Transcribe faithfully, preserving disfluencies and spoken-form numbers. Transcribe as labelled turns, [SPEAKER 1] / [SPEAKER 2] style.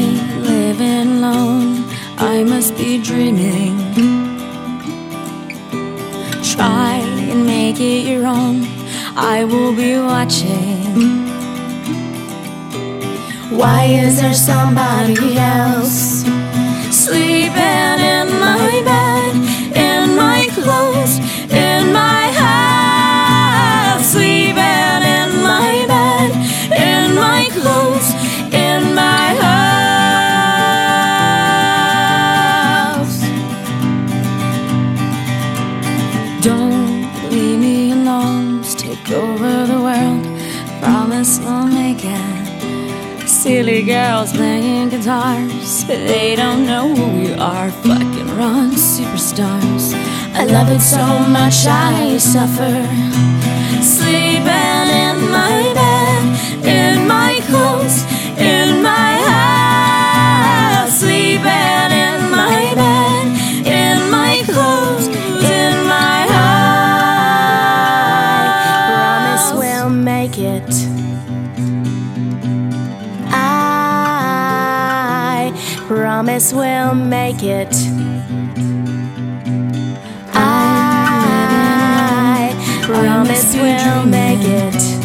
[SPEAKER 1] living alone, I must be dreaming. Try and make it your own, I will be watching. Why is there somebody else sleeping in my bed, in my clothes, in my house? Sleeping in my bed, in my clothes, in my house. Don't leave me alone, just take over the world, promise I'll make it. Silly girls playing guitars, they don't know who we are. Fucking run, superstars. I love it so much I suffer. Sleeping in my bed, in my clothes, in my house. Sleeping in my bed, in my clothes, in my house.
[SPEAKER 2] Promise we'll make it. Promise we'll make it. I promise we'll make it.